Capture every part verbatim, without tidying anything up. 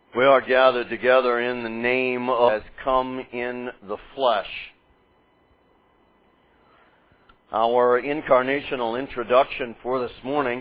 We are gathered together in the name of has come in the flesh. Our incarnational introduction for this morning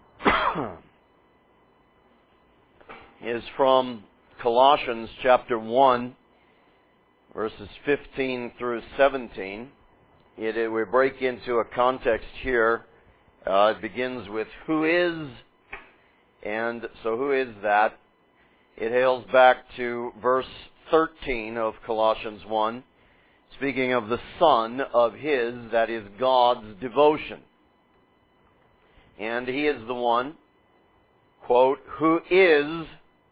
is from Colossians chapter one, verses fifteen through seventeen. It, it, we break into a context here. Uh, it begins with who is, and so who is that? It hails back to verse thirteen of Colossians one, speaking of the Son of His, that is God's devotion. And He is the one, quote, who is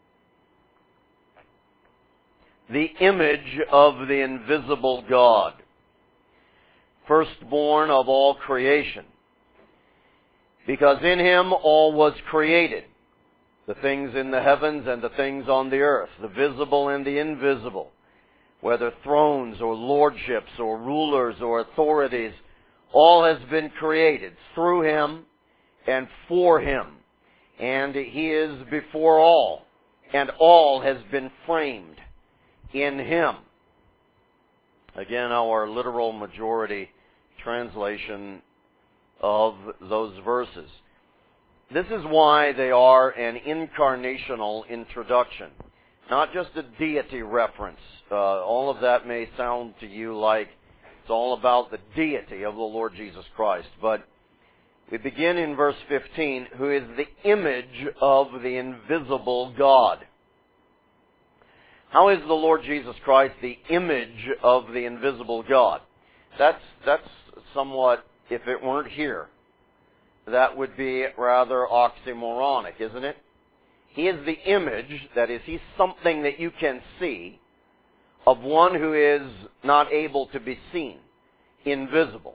the image of the invisible God, firstborn of all creation. Because in Him all was created, the things in the heavens and the things on the earth, the visible and the invisible, whether thrones or lordships or rulers or authorities, all has been created through Him and for Him. And He is before all, and all has been framed in Him. Again, our literal majority translation of those verses. This is why they are an incarnational introduction, not just a deity reference. Uh, all of that may sound to you like it's all about the deity of the Lord Jesus Christ, but we begin in verse fifteen, who is the image of the invisible God. How is the Lord Jesus Christ the image of the invisible God? That's, that's somewhat, if it weren't here, that would be rather oxymoronic, isn't it? He is the image, that is, He's something that you can see, of one who is not able to be seen, invisible.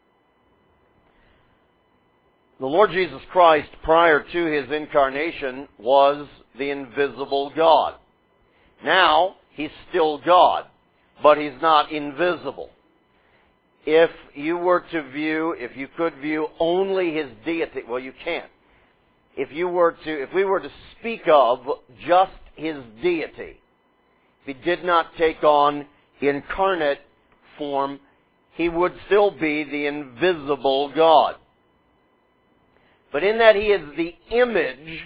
The Lord Jesus Christ, prior to His incarnation, was the invisible God. Now, He's still God, but He's not invisible. If you were to view, if you could view only His deity, well, you can't. If you were to, if we were to speak of just His deity, if He did not take on incarnate form, He would still be the invisible God. But in that He is the image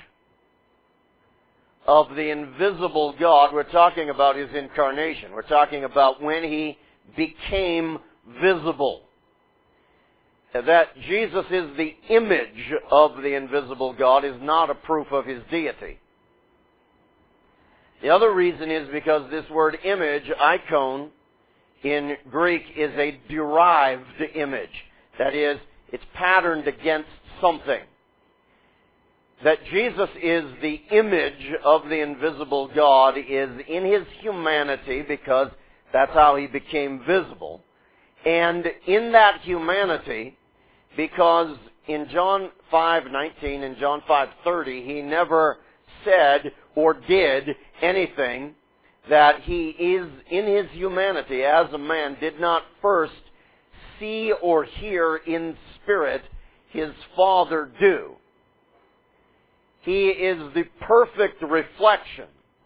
of the invisible God, we're talking about His incarnation. We're talking about when He became visible. That Jesus is the image of the invisible God is not a proof of His deity. The other reason is because this word image, icon, in Greek is a derived image. That is, it's patterned against something. That Jesus is the image of the invisible God is in His humanity, because that's how He became visible. And in that humanity, because in John five nineteen and John five thirty, He never said or did anything that He is in His humanity as a man did not first see or hear in spirit His Father do. He is the perfect reflection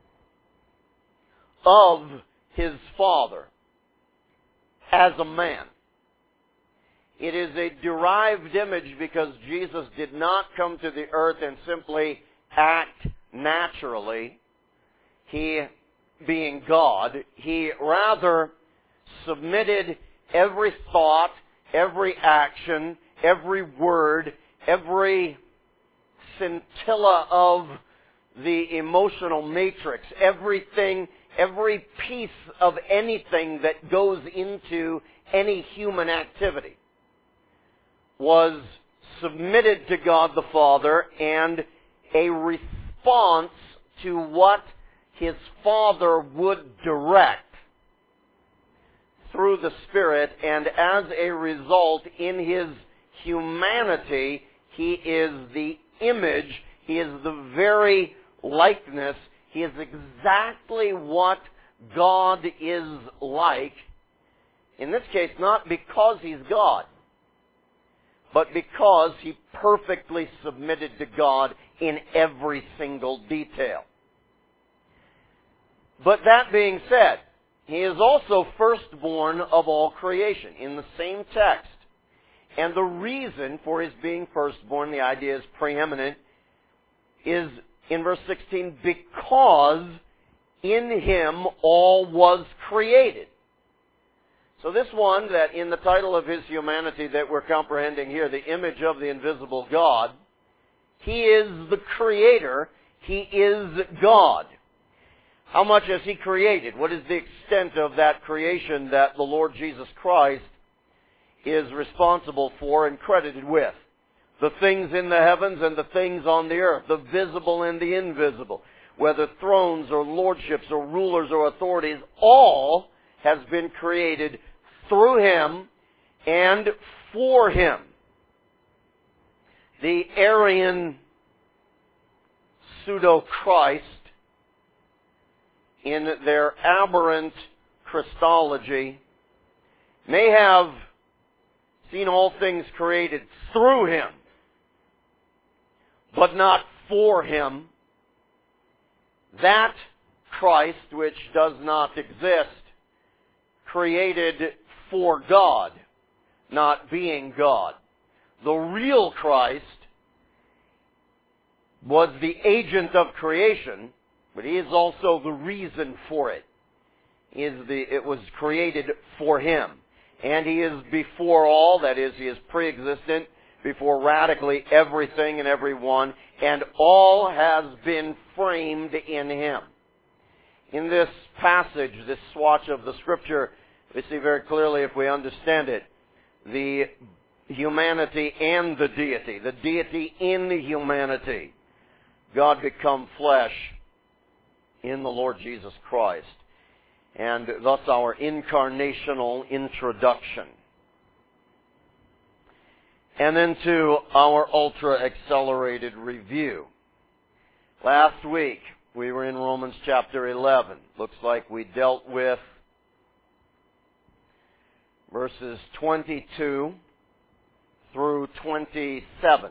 of His Father as a man. It is a derived image because Jesus did not come to the earth and simply act naturally, He being God. He rather submitted every thought, every action, every word, every scintilla of the emotional matrix, everything, every piece of anything that goes into any human activity was submitted to God the Father and a response to what His Father would direct through the Spirit, and as a result, in His humanity, He is the image, He is the very likeness, He is exactly what God is like. In this case, not because He's God, but because He perfectly submitted to God in every single detail. But that being said, He is also firstborn of all creation in the same text. And the reason for His being firstborn, the idea is preeminent, is in verse sixteen, because in Him all was created. So this one, that in the title of His humanity that we're comprehending here, the image of the invisible God, He is the Creator. He is God. How much has He created? What is the extent of that creation that the Lord Jesus Christ is responsible for and credited with? The things in the heavens and the things on the earth, the visible and the invisible, whether thrones or lordships or rulers or authorities, all has been created through Him and for Him. The Arian pseudo-Christ, in their aberrant Christology, may have seen all things created through Him, but not for Him. That Christ, which does not exist, created for God, not being God. The real Christ was the agent of creation, but He is also the reason for it. He is the, it was created for Him. And He is before all, that is, He is pre-existent, before radically everything and everyone, and all has been framed in Him. In this passage, this swatch of the Scripture, we see very clearly, if we understand it, the humanity and the deity, the deity in the humanity, God become flesh in the Lord Jesus Christ, and thus our incarnational introduction. And then to our ultra-accelerated review. Last week, we were in Romans chapter eleven. Looks like we dealt with verses twenty-two through twenty-seven.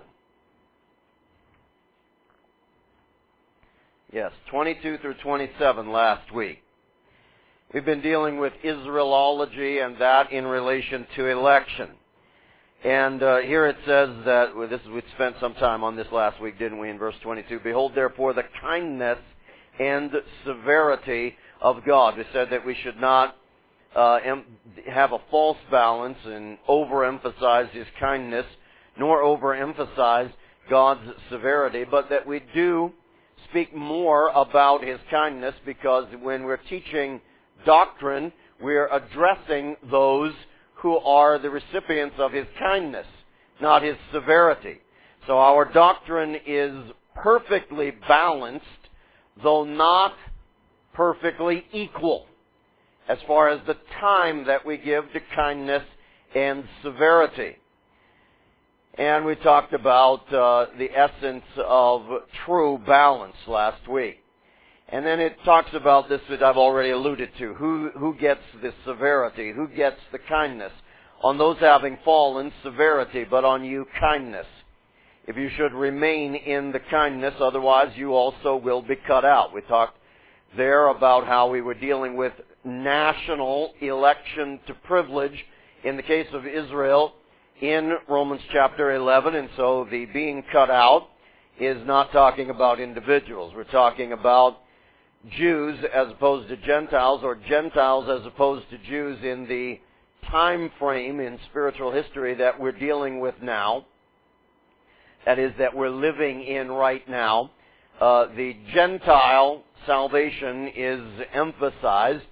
Yes, twenty-two through twenty-seven last week. We've been dealing with Israelology and that in relation to election. And uh, here it says that, well, this, we spent some time on this last week, didn't we, in verse twenty-two. Behold, therefore, the kindness and severity of God. We said that we should not uh, em- have a false balance and overemphasize His kindness, nor overemphasize God's severity, but that we do speak more about His kindness, because when we're teaching doctrine, we're addressing those who are the recipients of His kindness, not His severity. So our doctrine is perfectly balanced, though not perfectly equal, as far as the time that we give to kindness and severity. And we talked about uh, the essence of true balance last week. And then it talks about this that I've already alluded to. Who, who gets the severity? Who gets the kindness? On those having fallen, severity, but on you, kindness. If you should remain in the kindness, otherwise you also will be cut out. We talked there about how we were dealing with national election to privilege in the case of Israel in Romans chapter eleven, and so the being cut out is not talking about individuals. We're talking about Jews as opposed to Gentiles, or Gentiles as opposed to Jews in the time frame in spiritual history that we're dealing with now. That is, that we're living in right now. Uh, the Gentile salvation is emphasized.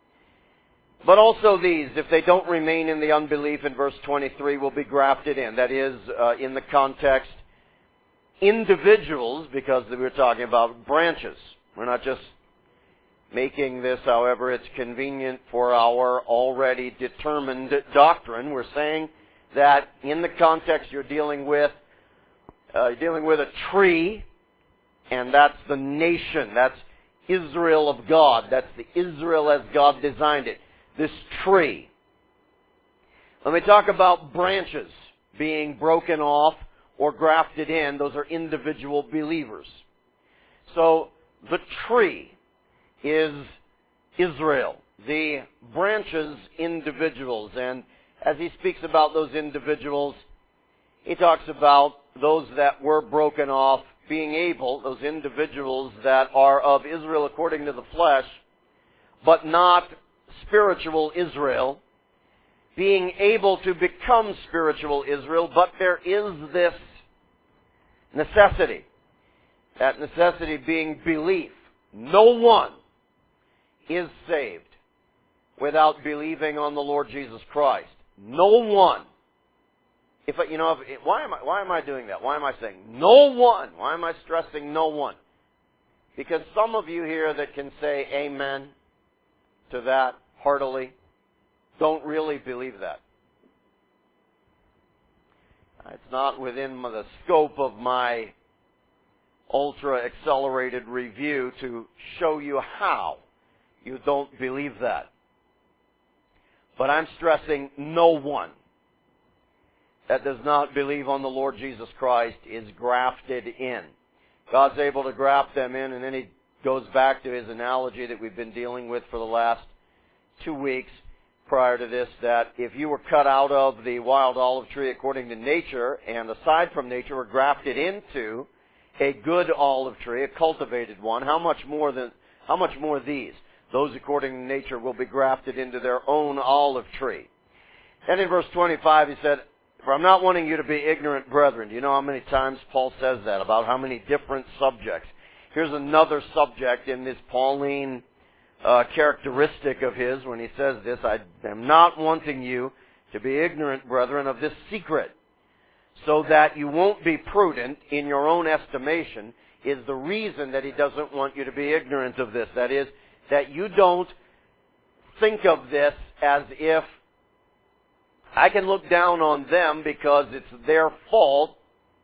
But also these, if they don't remain in the unbelief in verse twenty-three, will be grafted in. That is, uh, in the context, individuals, because we're talking about branches. We're not just making this, however, it's convenient for our already determined doctrine. We're saying that in the context you're dealing with, uh, you're dealing with a tree, and that's the nation. That's Israel of God. That's the Israel as God designed it. This tree. When we talk about branches being broken off or grafted in, those are individual believers. So the tree is Israel. The branches, individuals. And as he speaks about those individuals, he talks about those that were broken off being able, those individuals that are of Israel according to the flesh, but not spiritual Israel, being able to become spiritual Israel, but there is this necessity. That necessity being belief. No one is saved without believing on the Lord Jesus Christ. No one. If I, you know, if, why am I why am I doing that? Why am I saying no one? Why am I stressing no one? Because some of you here that can say amen to that heartily don't really believe that. It's not within the scope of my ultra-accelerated review to show you how you don't believe that. But I'm stressing no one that does not believe on the Lord Jesus Christ is grafted in. God's able to graft them in, and then he goes back to his analogy that we've been dealing with for the last two weeks prior to this, that if you were cut out of the wild olive tree according to nature, and aside from nature were grafted into a good olive tree, a cultivated one, how much more than how much more these? Those according to nature will be grafted into their own olive tree. And in verse twenty-five he said, "For I'm not wanting you to be ignorant, brethren." Do you know how many times Paul says that, about how many different subjects? Here's another subject in this Pauline uh, characteristic of his when he says this, "I am not wanting you to be ignorant, brethren, of this secret, so that you won't be prudent in your own estimation," is the reason that he doesn't want you to be ignorant of this. That is, that you don't think of this as if I can look down on them because it's their fault,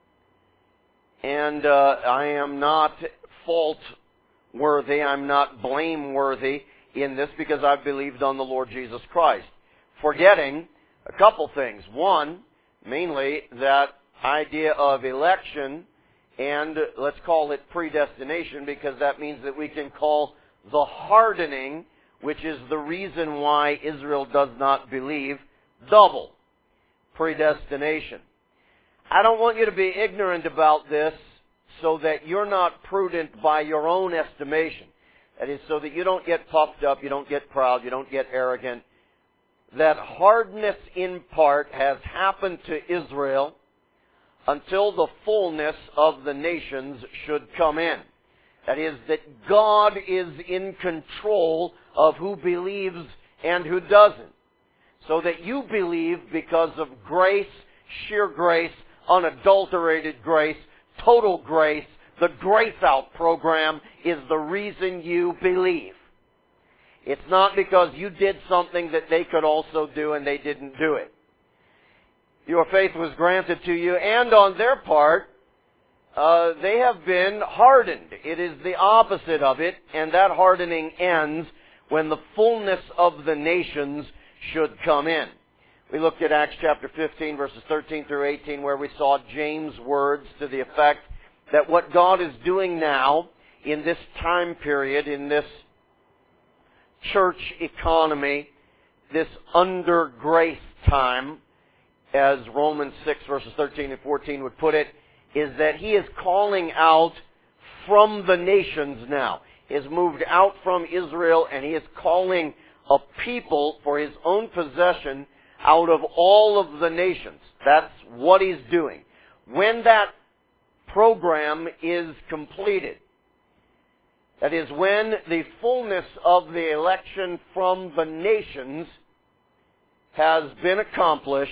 and uh, I am not fault-worthy, I'm not blame-worthy in this because I've believed on the Lord Jesus Christ. Forgetting a couple things. One, mainly that idea of election, and let's call it predestination, because that means that we can call the hardening, which is the reason why Israel does not believe, double. Predestination. I don't want you to be ignorant about this so that you're not prudent by your own estimation. That is, so that you don't get puffed up, you don't get proud, you don't get arrogant. That hardness in part has happened to Israel until the fullness of the nations should come in. That is, that God is in control of who believes and who doesn't. So that you believe because of grace, sheer grace, unadulterated grace, total grace, the Grace Out program is the reason you believe. It's not because you did something that they could also do and they didn't do it. Your faith was granted to you, and on their part, uh, they have been hardened. It is the opposite of it, and that hardening ends when the fullness of the nations should come in. We looked at Acts chapter fifteen, verses thirteen through eighteen, where we saw James' words to the effect that what God is doing now in this time period, in this church economy, this under grace time, as Romans six, verses thirteen and fourteen would put it, is that He is calling out from the nations now. He has moved out from Israel, and He is calling a people for His own possession out of all of the nations. That's what He's doing. When that program is completed, that is, when the fullness of the election from the nations has been accomplished,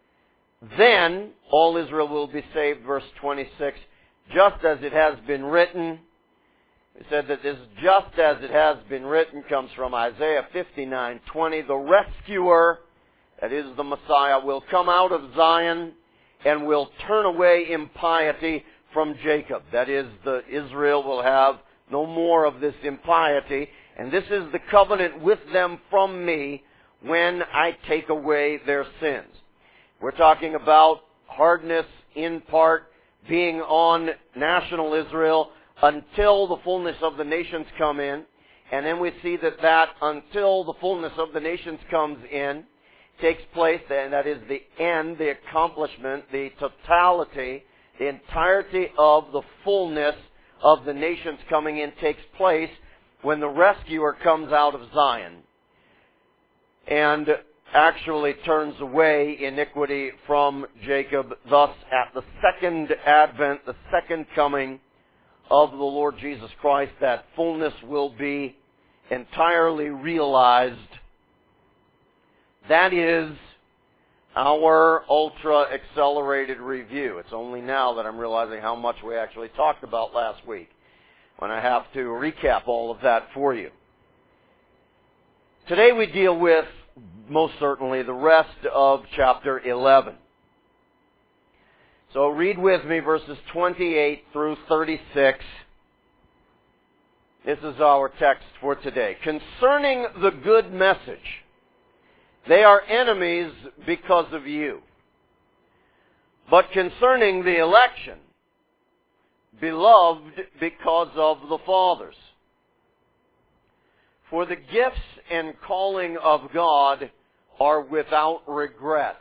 then all Israel will be saved, verse twenty-six, just as it has been written. We said that this "just as it has been written" comes from Isaiah fifty-nine twenty. The rescuer, that is the Messiah, will come out of Zion and will turn away impiety from Jacob. That is, the Israel will have no more of this impiety. And this is the covenant with them from me when I take away their sins. We're talking about hardness in part being on national Israel until the fullness of the nations come in. And then we see that that, until the fullness of the nations comes in, takes place, and that is the end, the accomplishment, the totality, the entirety of the fullness of the nations coming in takes place when the rescuer comes out of Zion and actually turns away iniquity from Jacob. Thus, at the second advent, the second coming of the Lord Jesus Christ, that fullness will be entirely realized. That is our ultra-accelerated review. It's only now that I'm realizing how much we actually talked about last week, when I have to recap all of that for you. Today we deal with, most certainly, the rest of chapter eleven. So read with me verses twenty-eight through thirty-six. This is our text for today. Concerning the good message, they are enemies because of you. But concerning the election, beloved because of the fathers. For the gifts and calling of God are without regret.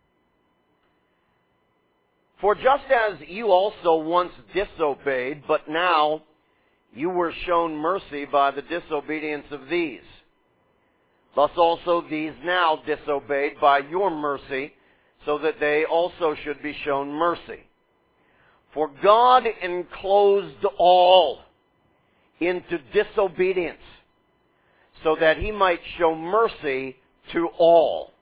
For just as you also once disobeyed, but now you were shown mercy by the disobedience of these, thus also these now disobeyed by your mercy, so that they also should be shown mercy. For God enclosed all into disobedience, so that He might show mercy to all.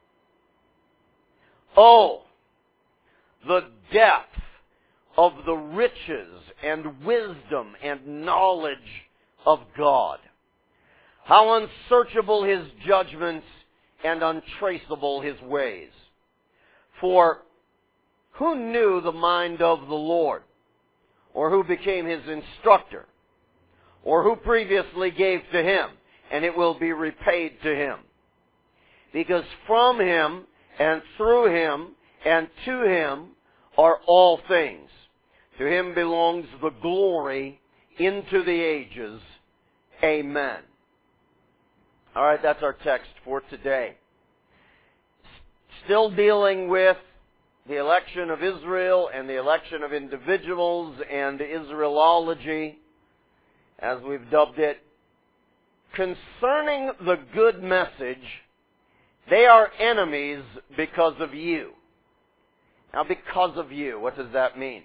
Oh, the depth of the riches and wisdom and knowledge of God! How unsearchable His judgments and untraceable His ways. For who knew the mind of the Lord? Or who became His instructor? Or who previously gave to Him, and it will be repaid to Him? Because from Him, and through Him, and to Him are all things. To Him belongs the glory into the ages. Amen. All right, that's our text for today. Still dealing with the election of Israel and the election of individuals and Israelology, as we've dubbed it. Concerning the good message, they are enemies because of you. Now, because of you, what does that mean?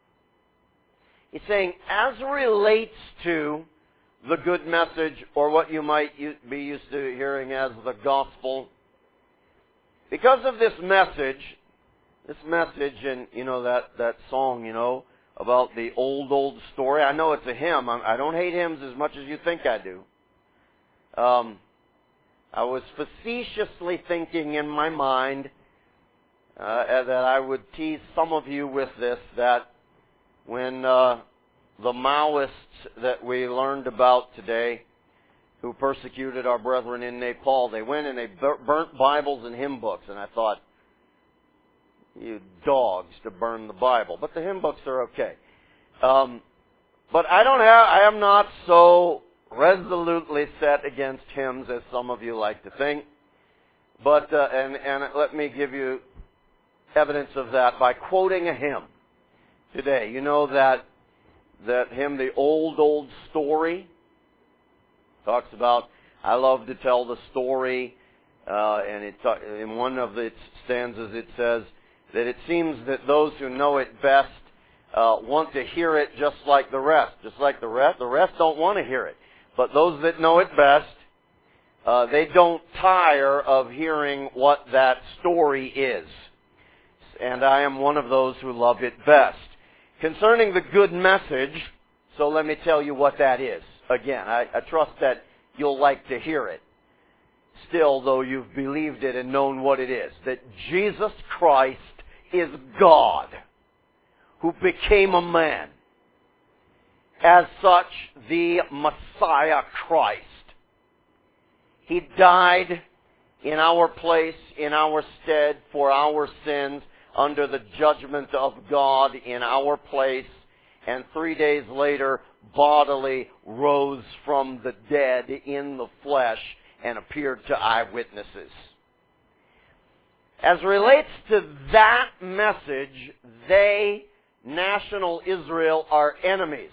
He's saying, as relates to the good message, or what you might be used to hearing as the gospel. Because of this message, this message, and you know that, that song, you know, about the old, old story. I know it's a hymn. I don't hate hymns as much as you think I do. Um, I was facetiously thinking in my mind uh, that I would tease some of you with this, that when uh, the Maoists that we learned about today, who persecuted our brethren in Nepal, they went and they burnt Bibles and hymn books. And I thought, you dogs, to burn the Bible. But the hymn books are okay. Um, but I don't have, I am not so resolutely set against hymns as some of you like to think. But, uh, and, and let me give you evidence of that by quoting a hymn today. You know that that hymn, The Old, Old Story, talks about, I love to tell the story, uh, and it, in one of its stanzas it says that it seems that those who know it best uh, want to hear it just like the rest. Just like the rest, the rest don't want to hear it. But those that know it best, uh, they don't tire of hearing what that story is. And I am one of those who love it best. Concerning the good message, so let me tell you what that is. Again, I, I trust that you'll like to hear it. Still, though you've believed it and known what it is, that Jesus Christ is God, who became a man. As such, the Messiah Christ. He died in our place, in our stead, for our sins, under the judgment of God in our place, and three days later bodily rose from the dead in the flesh and appeared to eyewitnesses. As relates to that message, they, national Israel, are enemies.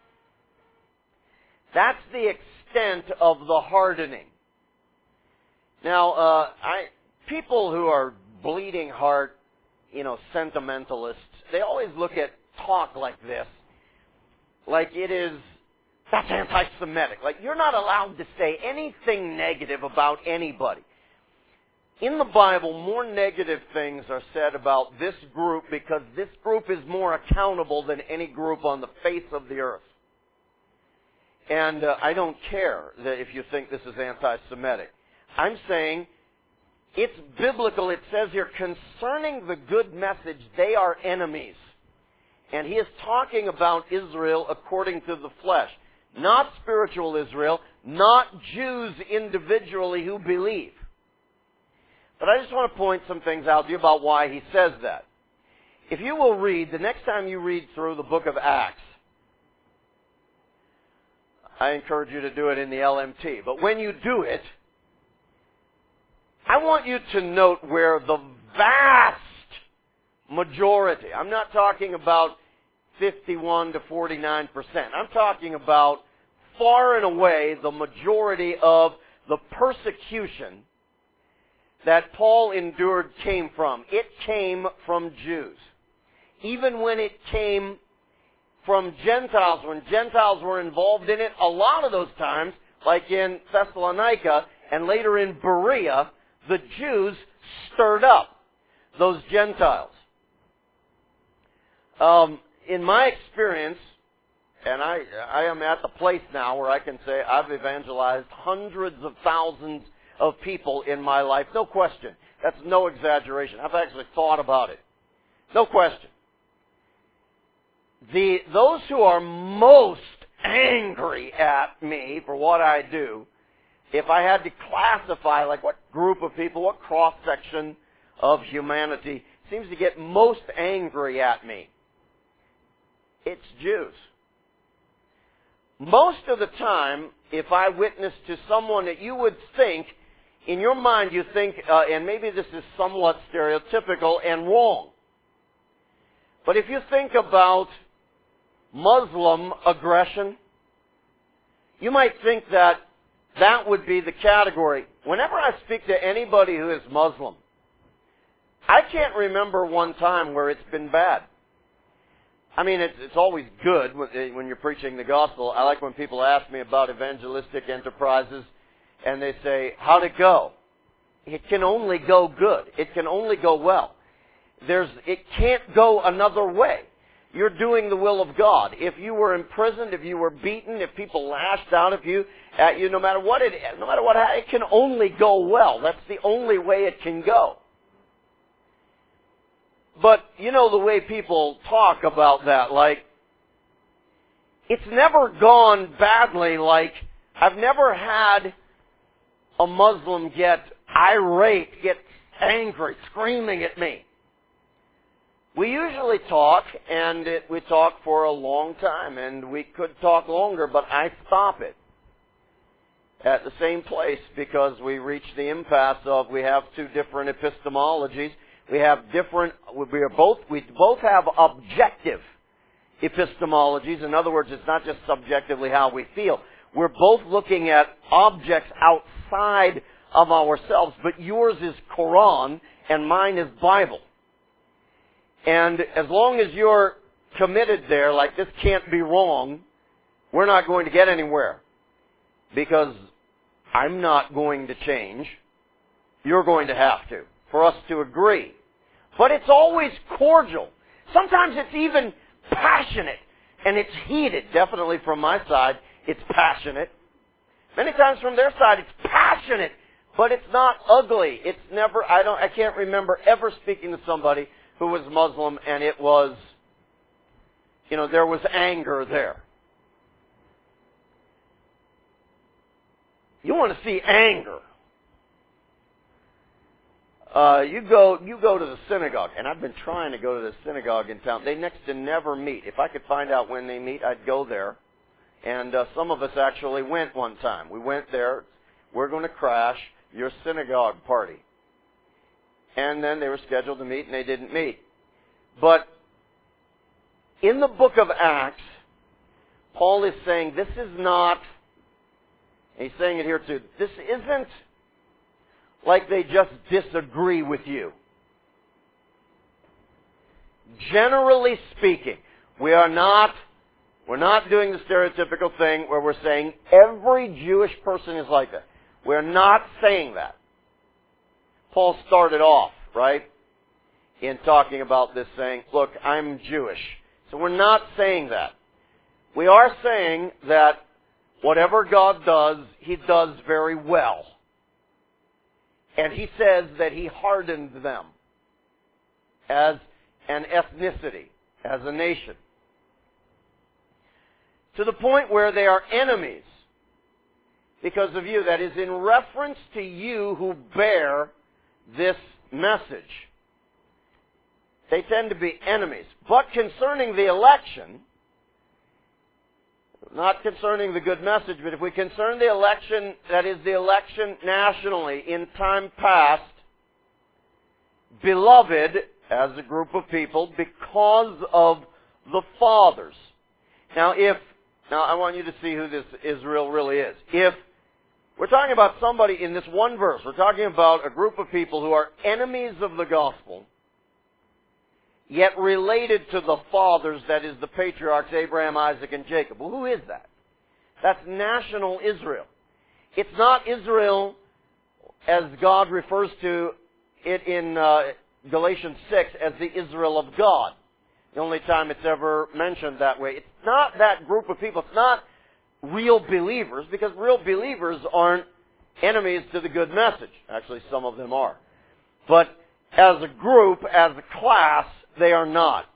That's the extent of the hardening. Now, uh, I, people who are bleeding heart, you know, sentimentalists, they always look at talk like this, like it is, that's anti-Semitic. Like you're not allowed to say anything negative about anybody. In the Bible, more negative things are said about this group because this group is more accountable than any group on the face of the earth. And uh, I don't care that if you think this is anti-Semitic. I'm saying it's biblical. It says here, concerning the good message, they are enemies. And he is talking about Israel according to the flesh. Not spiritual Israel, not Jews individually who believe. But I just want to point some things out to you about why he says that. If you will read, the next time you read through the book of Acts, I encourage you to do it in the L M T. But when you do it, I want you to note where the vast majority, I'm not talking about fifty-one to forty-nine percent. I'm talking about far and away the majority of the persecution that Paul endured came from. It came from Jews. Even when it came from Gentiles, when Gentiles were involved in it, a lot of those times, like in Thessalonica and later in Berea, the Jews stirred up those Gentiles. Um, in my experience, and I, I am at the place now where I can say I've evangelized hundreds of thousands of people in my life. No question. That's no exaggeration. I've actually thought about it. No question. The, those who are most angry at me for what I do, if I had to classify like what group of people, what cross-section of humanity seems to get most angry at me, it's Jews. Most of the time, if I witness to someone that you would think, in your mind you think, uh, and maybe this is somewhat stereotypical and wrong, but if you think about Muslim aggression, you might think that that would be the category. Whenever I speak to anybody who is Muslim, I can't remember one time where it's been bad. I mean, it's, it's always good when, when you're preaching the gospel. I like when people ask me about evangelistic enterprises and they say, how'd it go? It can only go good. It can only go well. There's, it can't go another way. You're doing the will of God. If you were imprisoned, if you were beaten, if people lashed out at you, at you, no matter what it is, no matter what, it can only go well. That's the only way it can go. But, you know the way people talk about that, like, it's never gone badly, like, I've never had a Muslim get irate, get angry, screaming at me. We usually talk, and it, we talk for a long time, and we could talk longer, but I stop it at the same place because we reach the impasse of we have two different epistemologies. We have different, we are both, we both have objective epistemologies. In other words, it's not just subjectively how we feel. We're both looking at objects outside of ourselves, but yours is Quran and mine is Bible. And as long as you're committed there, like this can't be wrong, we're not going to get anywhere. Because I'm not going to change. You're going to have to, for us to agree. But it's always cordial. Sometimes it's even passionate. And it's heated. Definitely from my side, it's passionate. Many times from their side, it's passionate. But it's not ugly. It's never, I don't, I can't remember ever speaking to somebody who was Muslim and it was, you know, there was anger there. You want to see anger. Uh, you go, you go to the synagogue, and I've been trying to go to the synagogue in town. They next to never meet. If I could find out when they meet, I'd go there. And uh, some of us actually went one time. We went there. We're going to crash your synagogue party. And then they were scheduled to meet, and they didn't meet. But in the book of Acts, Paul is saying this is not, and he's saying it here too, this isn't like they just disagree with you. Generally speaking, we are not, we're not doing the stereotypical thing where we're saying every Jewish person is like that. We're not saying that. Paul started off, right, in talking about this saying, look, I'm Jewish. So we're not saying that. We are saying that whatever God does, He does very well. And He says that He hardened them as an ethnicity, as a nation, to the point where they are enemies because of you. That is in reference to you who bear this message. They tend to be enemies. But concerning the election, not concerning the good message, but if we concern the election, that is the election nationally in time past, beloved as a group of people because of the fathers. Now if, now I want you to see who this Israel really is. If we're talking about somebody in this one verse, we're talking about a group of people who are enemies of the gospel, yet related to the fathers, that is the patriarchs, Abraham, Isaac, and Jacob. Well, who is that? That's national Israel. It's not Israel as God refers to it in uh, Galatians six as the Israel of God. The only time it's ever mentioned that way. It's not that group of people. It's not real believers, because real believers aren't enemies to the good message. Actually, some of them are. But as a group, as a class, they are not.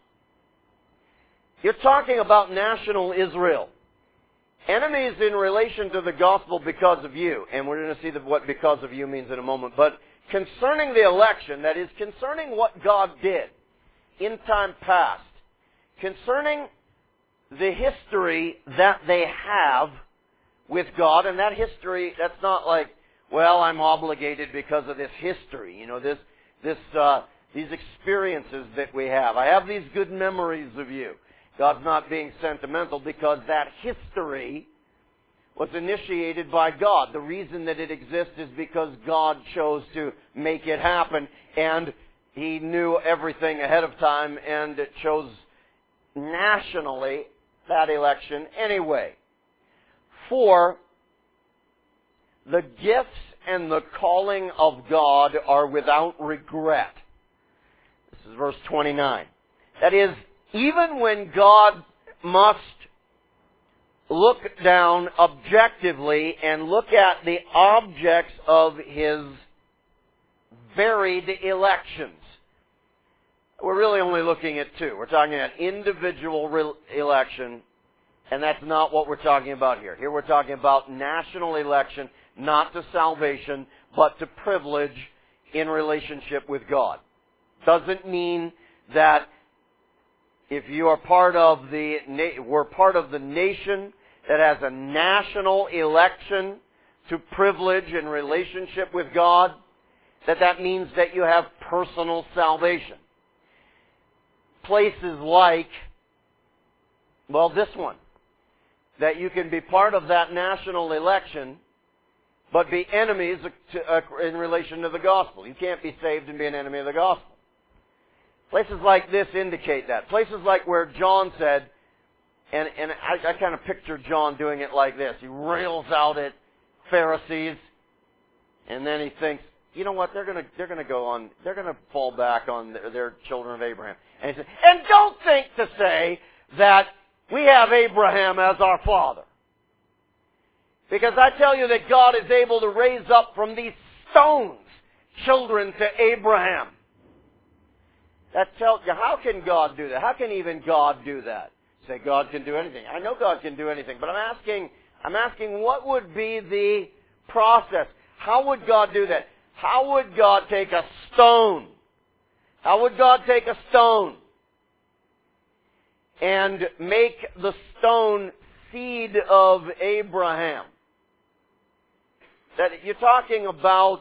You're talking about national Israel. Enemies in relation to the gospel because of you. And we're going to see what because of you means in a moment. But concerning the election, that is, concerning what God did in time past, concerning the history that they have with God, and that history, that's not like, well, I'm obligated because of this history, you know, this, this, uh, these experiences that we have. I have these good memories of you. God's not being sentimental because that history was initiated by God. The reason that it exists is because God chose to make it happen, and He knew everything ahead of time and chose nationally that election anyway. For the gifts and the calling of God are without regret. This is verse twenty-nine. That is, even when God must look down objectively and look at the objects of His varied elections. We're really only looking at two. We're talking about individual re- election, and that's not what we're talking about here. Here we're talking about national election, not to salvation, but to privilege in relationship with God. Doesn't mean that if you are part of the, we're part of the nation that has a national election to privilege in relationship with God, that that means that you have personal salvation. Places like, well, this one, that you can be part of that national election, but be enemies to, uh, in relation to the gospel. You can't be saved and be an enemy of the gospel. Places like this indicate that. Places like where John said, and, and I, I kind of picture John doing it like this. He rails out at Pharisees, and then he thinks, you know what, they're going to they're going to go on, they're going to fall back on their, their children of Abraham. And he said, and don't think to say that we have Abraham as our father. Because I tell you that God is able to raise up from these stones children to Abraham. That tells you, how can God do that? How can even God do that? Say God can do anything. I know God can do anything, but I'm asking, I'm asking what would be the process? How would God do that? How would God take a stone. How would God take a stone and make the stone seed of Abraham? That you're talking about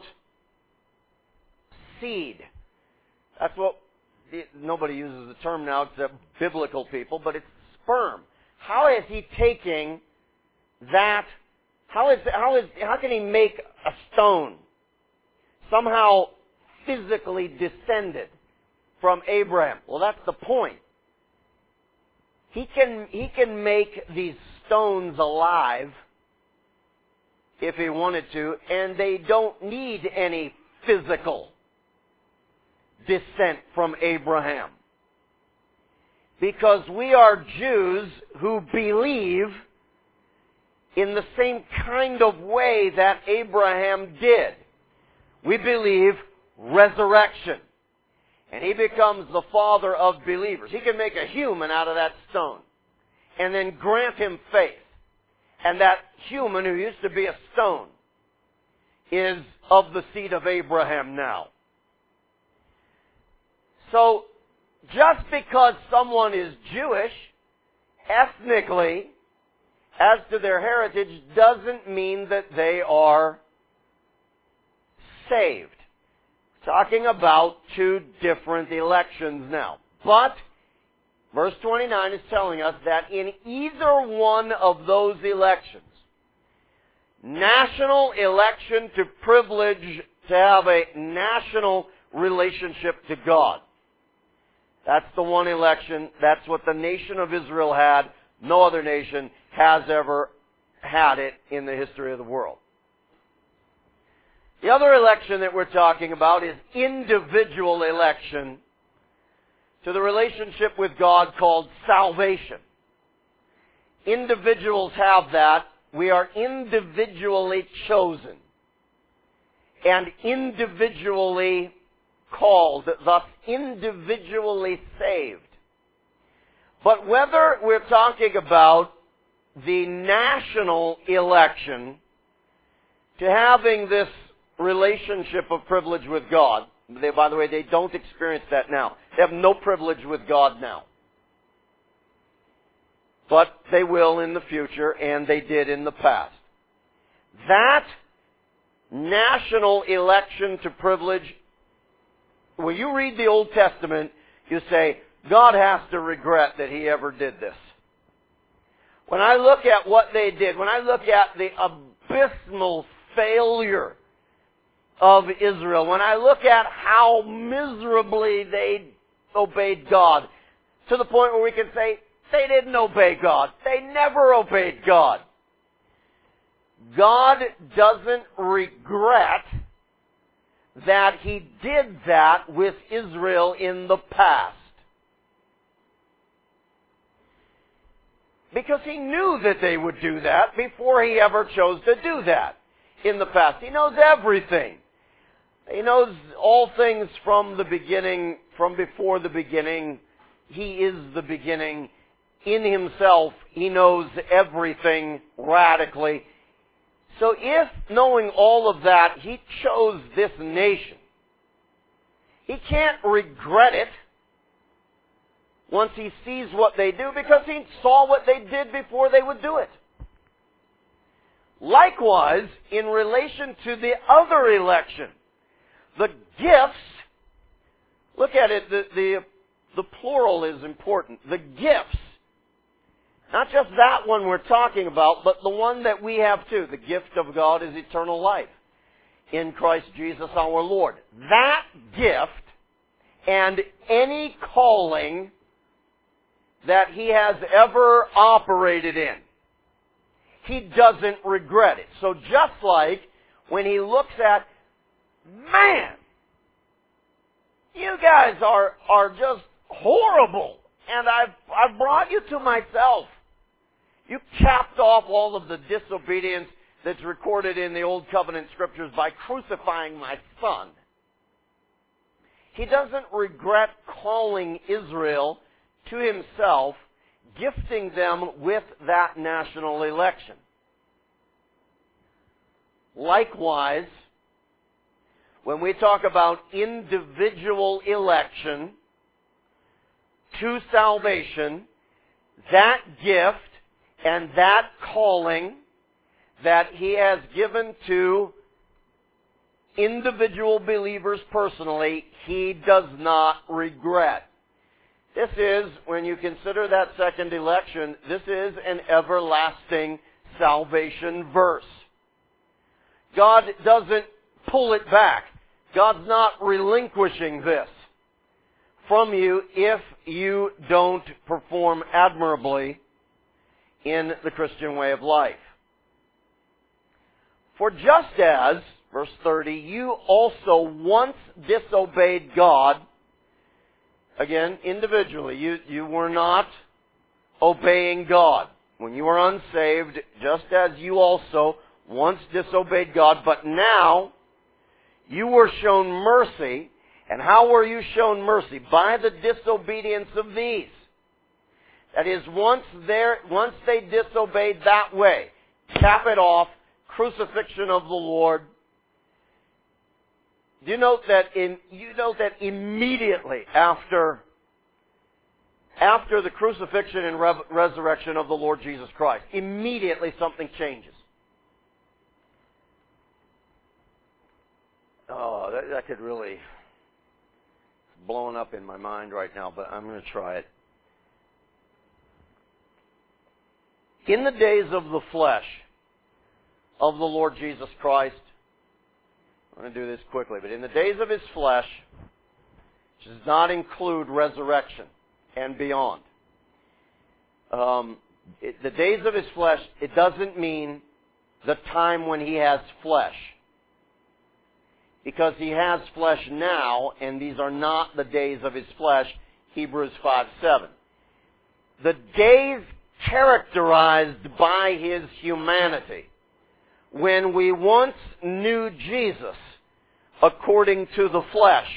seed. That's what, nobody uses the term now except biblical people, but it's sperm. How is he taking that? How is, how is, how can he make a stone somehow physically descended from Abraham? Well, that's the point. He can, he can make these stones alive if he wanted to, and they don't need any physical descent from Abraham. Because we are Jews who believe in the same kind of way that Abraham did. We believe resurrection. And he becomes the father of believers. He can make a human out of that stone and then grant him faith. And that human who used to be a stone is of the seed of Abraham now. So, just because someone is Jewish, ethnically, as to their heritage, doesn't mean that they are saved. Talking about two different elections now. But, verse twenty-nine is telling us that in either one of those elections, national election to privilege to have a national relationship to God. That's the one election. That's what the nation of Israel had. No other nation has ever had it in the history of the world. The other election that we're talking about is individual election to the relationship with God called salvation. Individuals have that. We are individually chosen and individually called, thus individually saved. But whether we're talking about the national election to having this relationship of privilege with God, they, by the way, they don't experience that now. They have no privilege with God now. But they will in the future, and they did in the past. That national election to privilege, when you read the Old Testament, you say, God has to regret that He ever did this. When I look at what they did, when I look at the abysmal failure of Israel, when I look at how miserably they obeyed God, to the point where we can say, they didn't obey God. They never obeyed God. God doesn't regret that He did that with Israel in the past. Because He knew that they would do that before He ever chose to do that in the past. He knows everything. He knows all things from the beginning, from before the beginning. He is the beginning. In Himself, He knows everything radically. So if, knowing all of that, He chose this nation, He can't regret it once He sees what they do, because He saw what they did before they would do it. Likewise, in relation to the other election, the gifts, look at it, the, the, the plural is important. The gifts, not just that one we're talking about, but the one that we have too. The gift of God is eternal life in Christ Jesus our Lord. That gift and any calling that He has ever operated in, He doesn't regret it. So just like when He looks at, man, you guys are, are just horrible, and I've, I've brought you to myself. You capped off all of the disobedience that's recorded in the Old Covenant Scriptures by crucifying my Son. He doesn't regret calling Israel to Himself, gifting them with that national election. Likewise, when we talk about individual election to salvation, that gift and that calling that He has given to individual believers personally, He does not regret. This is, when you consider that second election, this is an everlasting salvation verse. God doesn't pull it back. God's not relinquishing this from you if you don't perform admirably in the Christian way of life. For just as, verse thirty, you also once disobeyed God, again, individually, you, you were not obeying God. When you were unsaved, just as you also once disobeyed God, but now you were shown mercy. And how were you shown mercy? By the disobedience of these. That is, once, once they disobeyed that way, cap it off, crucifixion of the Lord. Do you note that in, you note that immediately after, after the crucifixion and re- resurrection of the Lord Jesus Christ, immediately something changes. Oh, that, that could really, it's blowing up in my mind right now, but I'm going to try it. In the days of the flesh of the Lord Jesus Christ, I'm going to do this quickly, but in the days of His flesh, which does not include resurrection and beyond, um, it, the days of His flesh, it doesn't mean the time when He has flesh. Because He has flesh now, and these are not the days of His flesh, Hebrews five seven. The days characterized by His humanity, when we once knew Jesus according to the flesh.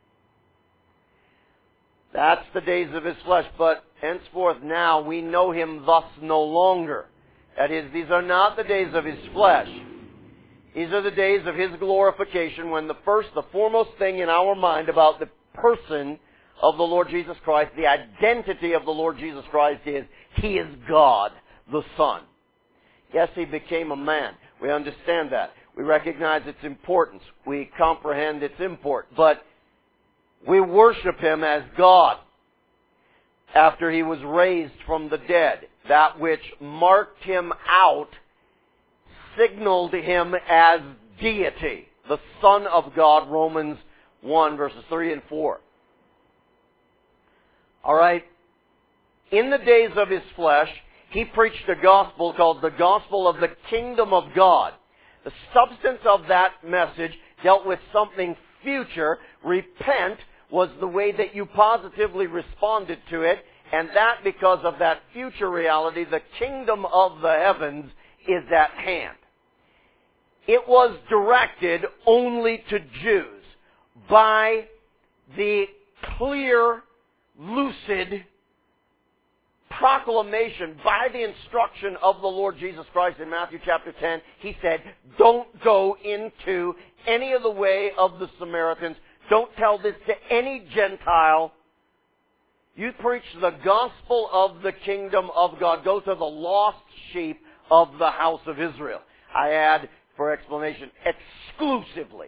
That's the days of His flesh, but henceforth now we know Him thus no longer. That is, these are not the days of His flesh. These are the days of His glorification, when the first, the foremost thing in our mind about the person of the Lord Jesus Christ, the identity of the Lord Jesus Christ is, He is God, the Son. Yes, He became a man. We understand that. We recognize its importance. We comprehend its import. But we worship Him as God after He was raised from the dead. That which marked Him out signaled Him as deity, the Son of God, Romans one, verses three and four. All right. In the days of His flesh, He preached a gospel called the gospel of the kingdom of God. The substance of that message dealt with something future. Repent was the way that you positively responded to it, and that because of that future reality, the kingdom of the heavens is at hand. It was directed only to Jews by the clear, lucid proclamation, by the instruction of the Lord Jesus Christ in Matthew chapter ten. He said, don't go into any of the way of the Samaritans. Don't tell this to any Gentile. You preach the gospel of the kingdom of God. Go to the lost sheep of the house of Israel. I add, for explanation, exclusively.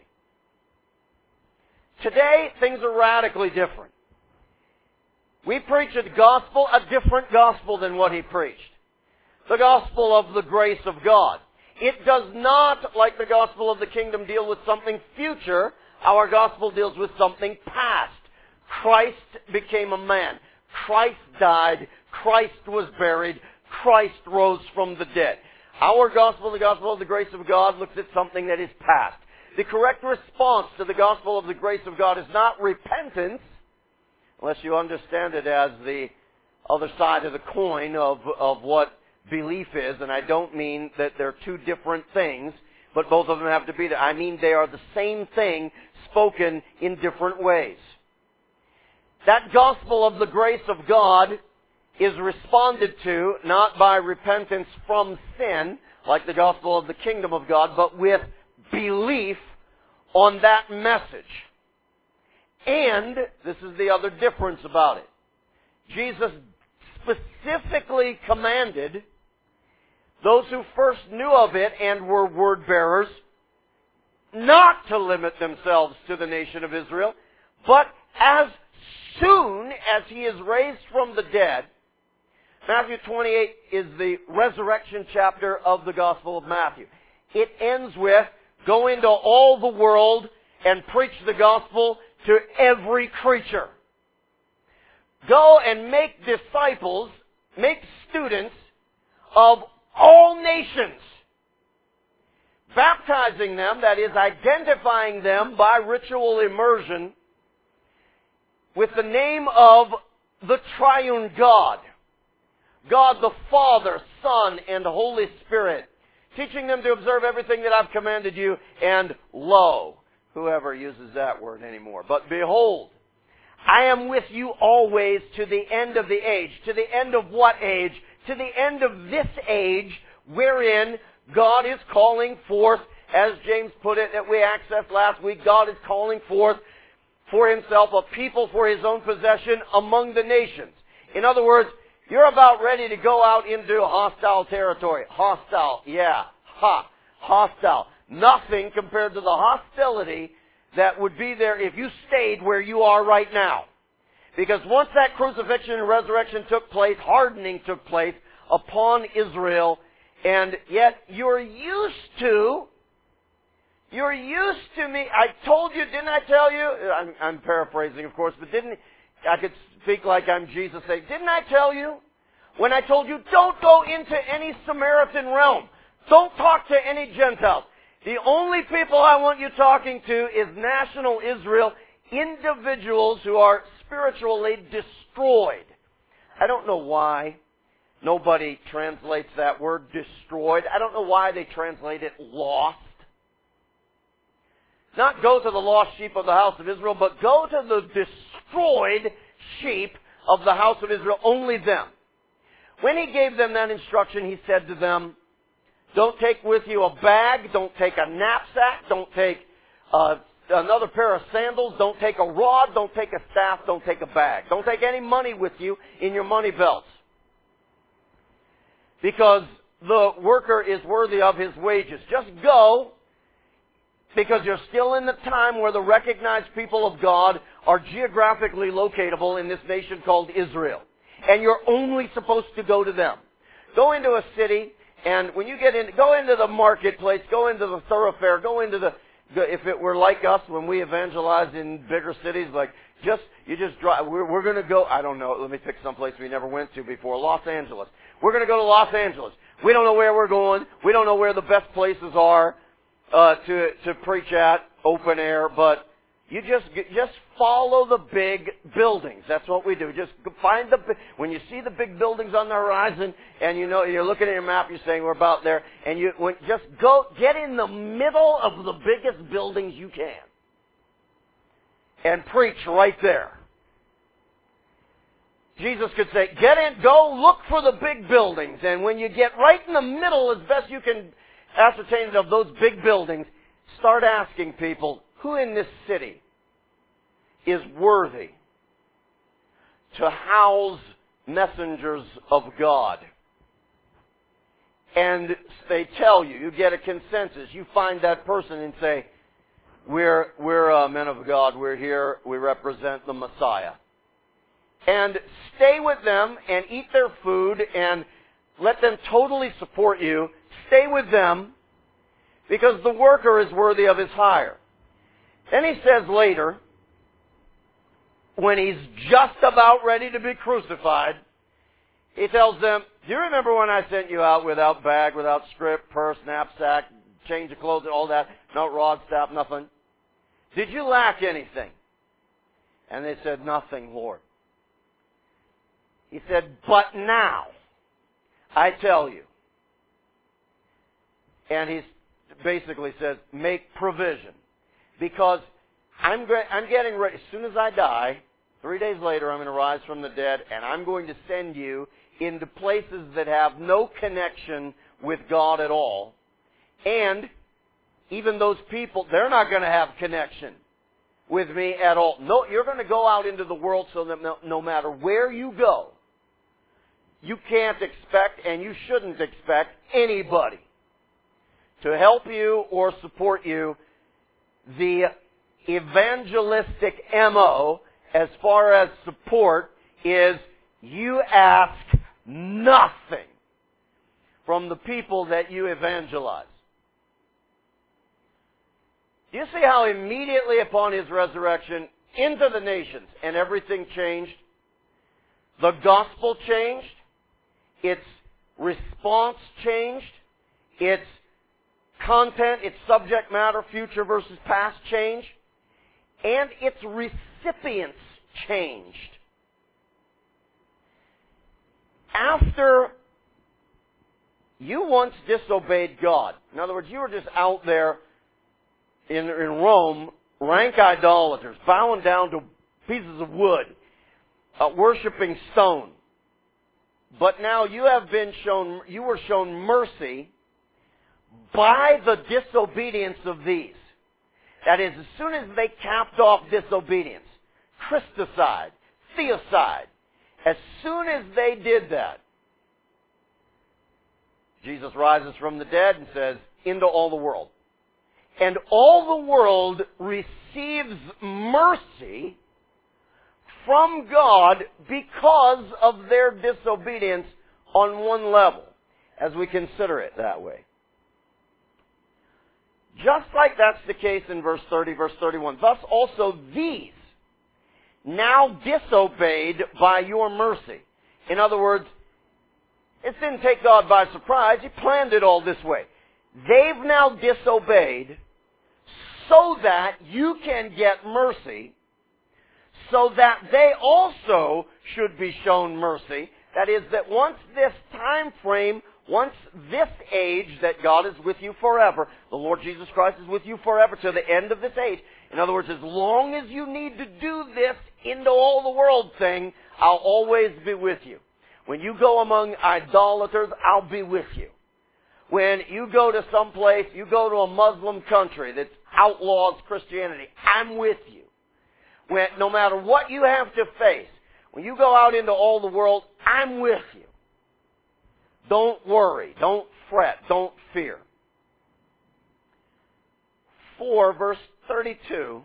Today, things are radically different. We preach a gospel, a different gospel than what He preached. The gospel of the grace of God. It does not, like the gospel of the kingdom, deal with something future. Our gospel deals with something past. Christ became a man. Christ died. Christ was buried. Christ rose from the dead. Our gospel, the gospel of the grace of God, looks at something that is past. The correct response to the gospel of the grace of God is not repentance, unless you understand it as the other side of the coin of, of what belief is. And I don't mean that they're two different things, but both of them have to be there. I mean they are the same thing spoken in different ways. That gospel of the grace of God is responded to not by repentance from sin, like the gospel of the kingdom of God, but with belief on that message. And, this is the other difference about it, Jesus specifically commanded those who first knew of it and were word bearers not to limit themselves to the nation of Israel, but as soon as He is raised from the dead. Matthew twenty-eight is the resurrection chapter of the Gospel of Matthew. It ends with, go into all the world and preach the gospel to every creature. Go and make disciples, make students of all nations, baptizing them, that is, identifying them by ritual immersion with the name of the triune God. God the Father, Son, and Holy Spirit, teaching them to observe everything that I've commanded you, and lo, whoever uses that word anymore, but behold, I am with you always to the end of the age. To the end of what age? To the end of this age, wherein God is calling forth, as James put it, that we accessed last week, God is calling forth for Himself a people for His own possession among the nations. In other words, you're about ready to go out into hostile territory. Hostile, yeah, ha, hostile. Nothing compared to the hostility that would be there if you stayed where you are right now. Because once that crucifixion and resurrection took place, hardening took place upon Israel, and yet you're used to, you're used to me. I told you, didn't I tell you? I'm, I'm paraphrasing, of course, but didn't, I could speak like I'm Jesus, say, didn't I tell you? When I told you, don't go into any Samaritan realm. Don't talk to any Gentiles. The only people I want you talking to is national Israel, individuals who are spiritually destroyed. I don't know why nobody translates that word destroyed. I don't know why they translate it lost. Not go to the lost sheep of the house of Israel, but go to the destroyed sheep of the house of Israel, only them. When He gave them that instruction, He said to them, don't take with you a bag, don't take a knapsack, don't take uh, another pair of sandals, don't take a rod, don't take a staff, don't take a bag. Don't take any money with you in your money belts. Because the worker is worthy of his wages. Just go, because you're still in the time where the recognized people of God are geographically locatable in this nation called Israel. And you're only supposed to go to them. Go into a city, and when you get in, go into the marketplace, go into the thoroughfare, go into the, if it were like us when we evangelize in bigger cities, like just, you just drive, we're, we're going to go, I don't know, let me pick someplace we never went to before, Los Angeles. We're going to go to Los Angeles. We don't know where we're going. We don't know where the best places are uh, to to preach at, open air, but you just just follow the big buildings. That's what we do. Just find the, when you see the big buildings on the horizon, and you know you're looking at your map, you're saying we're about there, and you when, just go get in the middle of the biggest buildings you can, and preach right there. Jesus could say, get in, go look for the big buildings, and when you get right in the middle, as best you can ascertain of those big buildings, start asking people, who in this city is worthy to house messengers of God? And they tell you, you get a consensus, you find that person and say, we're, we're uh, men of God, we're here, we represent the Messiah. And stay with them and eat their food and let them totally support you. Stay with them because the worker is worthy of his hire. Then he says later, when he's just about ready to be crucified, he tells them, do you remember when I sent you out without bag, without scrip, purse, knapsack, change of clothes, all that? No rod, staff, nothing. Did you lack anything? And they said, nothing, Lord. He said, but now, I tell you. And he basically says, make provision. Because I'm, I'm getting ready. As soon as I die, three days later, I'm going to rise from the dead, and I'm going to send you into places that have no connection with God at all. And even those people, they're not going to have connection with me at all. No, you're going to go out into the world so that no, no matter where you go, you can't expect and you shouldn't expect anybody to help you or support you. The evangelistic M O as far as support is you ask nothing from the people that you evangelize. Do you see how immediately upon His resurrection into the nations and everything changed? The gospel changed. Its response changed. Its content, its subject matter, future versus past changed. And its recipients changed. After you once disobeyed God, in other words, you were just out there in, in Rome, rank idolaters, bowing down to pieces of wood, uh, worshiping stone. But now you have been shown, you were shown mercy by the disobedience of these. That is, as soon as they capped off disobedience, Christicide, theocide, as soon as they did that, Jesus rises from the dead and says, into all the world. And all the world receives mercy from God because of their disobedience on one level, as we consider it that way. Just like that's the case in verse thirty, verse thirty-one. Thus also these, now disobeyed by your mercy. In other words, it didn't take God by surprise. He planned it all this way. They've now disobeyed so that you can get mercy, so that they also should be shown mercy. That is, that once this time frame, once this age that God is with you forever, the Lord Jesus Christ is with you forever to the end of this age. In other words, as long as you need to do this into all the world thing, I'll always be with you. When you go among idolaters, I'll be with you. When you go to some place, you go to a Muslim country that outlaws Christianity, I'm with you. When, no matter what you have to face, when you go out into all the world, I'm with you. Don't worry, don't fret, don't fear. four, verse thirty-two,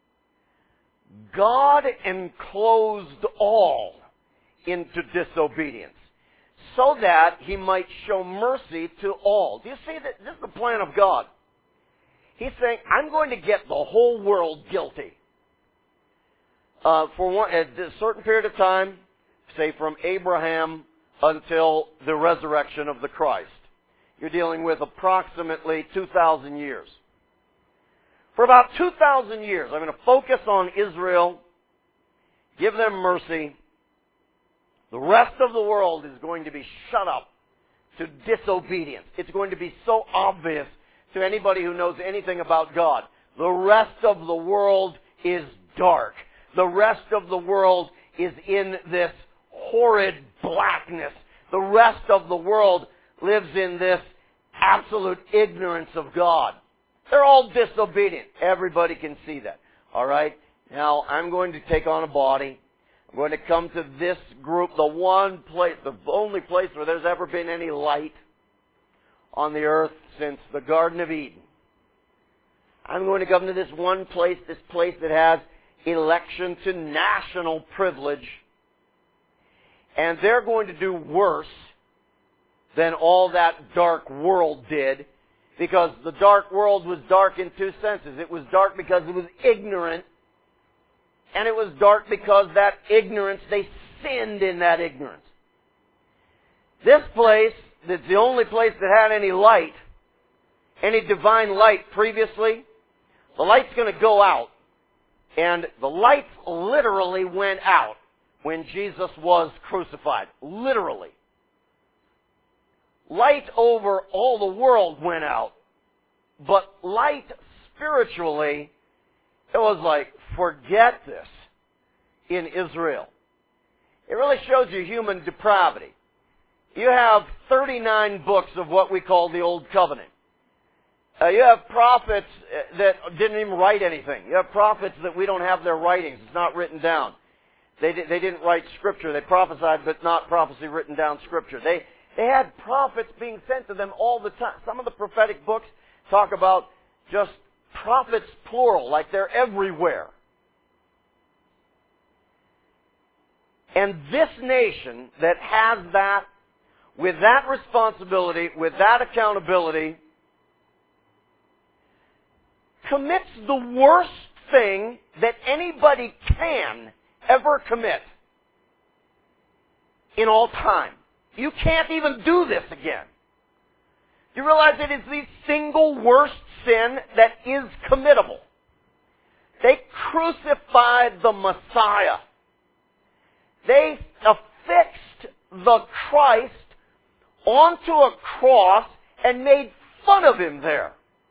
God enclosed all into disobedience, so that He might show mercy to all. Do you see that? This is the plan of God. He's saying, I'm going to get the whole world guilty. Uh, for one, at a certain period of time, say from Abraham until the resurrection of the Christ. You're dealing with approximately two thousand years. For about two thousand years, I'm going to focus on Israel, give them mercy. The rest of the world is going to be shut up to disobedience. It's going to be so obvious to anybody who knows anything about God. The rest of the world is dark. The rest of the world is in this horrid blackness. The rest of the world lives in this absolute ignorance of God. They're all disobedient. Everybody can see that. All right? Now, I'm going to take on a body. I'm going to come to this group, the one place, the only place where there's ever been any light on the earth since the Garden of Eden. I'm going to come to this one place, this place that has election to national privilege. And they're going to do worse than all that dark world did, because the dark world was dark in two senses. It was dark because it was ignorant, and it was dark because that ignorance, they sinned in that ignorance. This place, that's the only place that had any light, any divine light previously, the light's going to go out. And the lights literally went out when Jesus was crucified. Literally. Light over all the world went out. But light spiritually, it was like, forget this in Israel. It really shows you human depravity. You have thirty-nine books of what we call the Old Covenant. Uh, you have prophets that didn't even write anything. You have prophets that we don't have their writings. It's not written down. They, they didn't write Scripture. They prophesied, but not prophecy written down Scripture. They, they had prophets being sent to them all the time. Some of the prophetic books talk about just prophets plural, like they're everywhere. And this nation that has that, with that responsibility, with that accountability, commits the worst thing that anybody can ever commit in all time. You can't even do this again. You realize it is the single worst sin that is committable. They crucified the Messiah. They affixed the Christ onto a cross and made fun of Him there.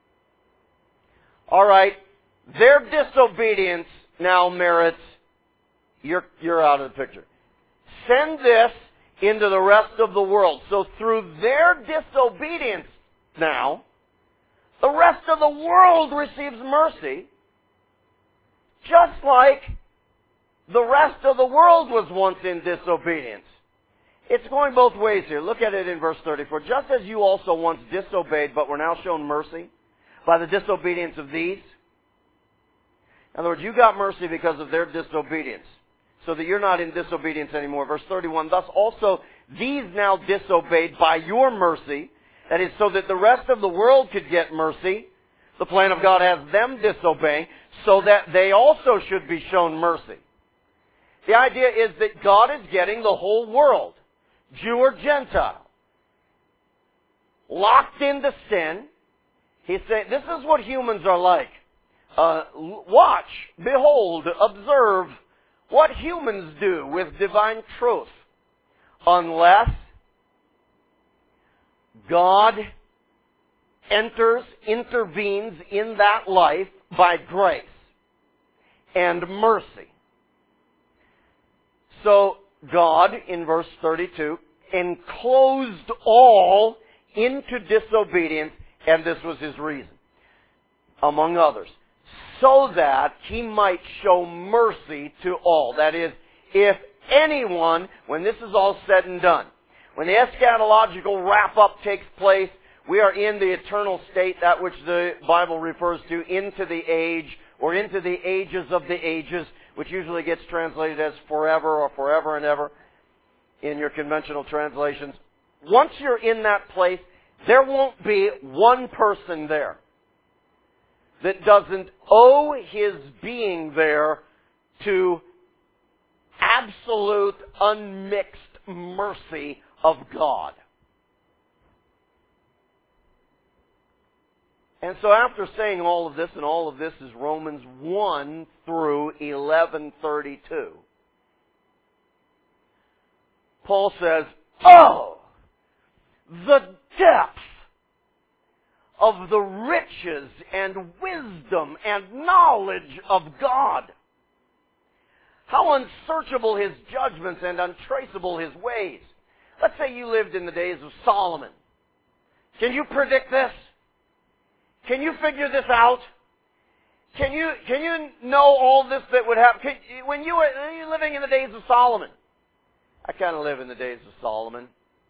All right, their disobedience now merits, you're, you're out of the picture. Send this into the rest of the world. So through their disobedience now, the rest of the world receives mercy, just like the rest of the world was once in disobedience. It's going both ways here. Look at it in verse thirty-four. Just as you also once disobeyed, but were now shown mercy by the disobedience of these. In other words, you got mercy because of their disobedience, so that you're not in disobedience anymore. Verse thirty-one, thus also these now disobeyed by your mercy. That is, so that the rest of the world could get mercy. The plan of God has them disobeying, so that they also should be shown mercy. The idea is that God is getting the whole world, Jew or Gentile, locked into sin. He's saying, this is what humans are like. Uh, watch, behold, observe what humans do with divine truth. Unless God enters, intervenes in that life by grace and mercy. So God, in verse thirty-two, enclosed all into disobedience, and this was His reason, among others, so that He might show mercy to all. That is, if anyone, when this is all said and done, when the eschatological wrap-up takes place, we are in the eternal state, that which the Bible refers to, into the age, or into the ages of the ages, which usually gets translated as forever or forever and ever in your conventional translations. Once you're in that place, there won't be one person there that doesn't owe his being there to absolute, unmixed mercy of God. And so after saying all of this, and all of this is Romans one through eleven thirty-two, Paul says, oh, the depth of the riches and wisdom and knowledge of God. How unsearchable His judgments and untraceable His ways. Let's say you lived in the days of Solomon. Can you predict this? Can you figure this out? Can you can you know all this that would happen? Can, when you were when you were living in the days of Solomon. I kind of live in the days of Solomon.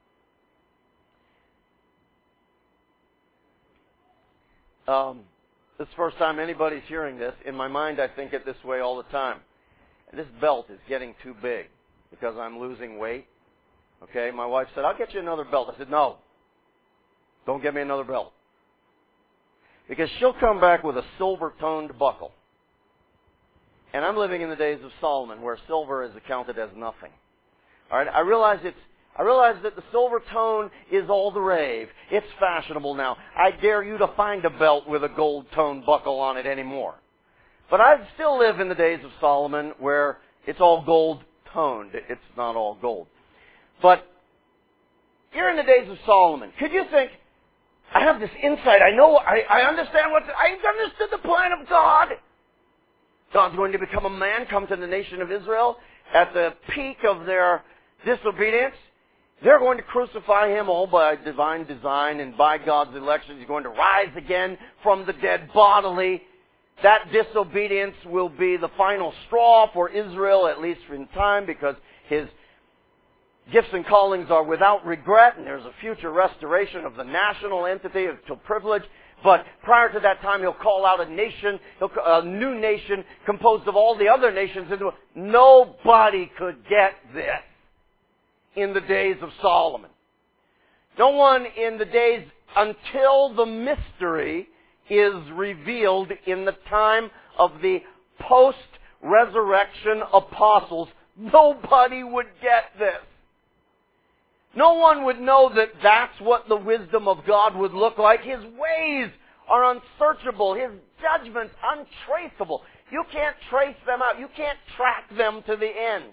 Um, this is the first time anybody's hearing this. In my mind, I think it this way all the time. This belt is getting too big because I'm losing weight. Okay, my wife said, I'll get you another belt. I said, no, don't get me another belt. Because she'll come back with a silver-toned buckle. And I'm living in the days of Solomon, where silver is accounted as nothing. All right, I realize it's I realize that the silver tone is all the rave. It's fashionable now. I dare you to find a belt with a gold-toned buckle on it anymore. But I still live in the days of Solomon where it's all gold-toned. It's not all gold. But you're in the days of Solomon. Could you think, I have this insight. I know, I, I understand what, I understood the plan of God. God's going to become a man, come to the nation of Israel at the peak of their disobedience. They're going to crucify him all by divine design and by God's election. He's going to rise again from the dead bodily. That disobedience will be the final straw for Israel, at least in time, because his gifts and callings are without regret, and there's a future restoration of the national entity to privilege. But prior to that time, he'll call out a nation, a new nation composed of all the other nations. Nobody could get this in the days of Solomon. No one in the days until the mystery is revealed in the time of the post-resurrection apostles. Nobody would get this. No one would know that that's what the wisdom of God would look like. His ways are unsearchable. His judgments untraceable. You can't trace them out. You can't track them to the end.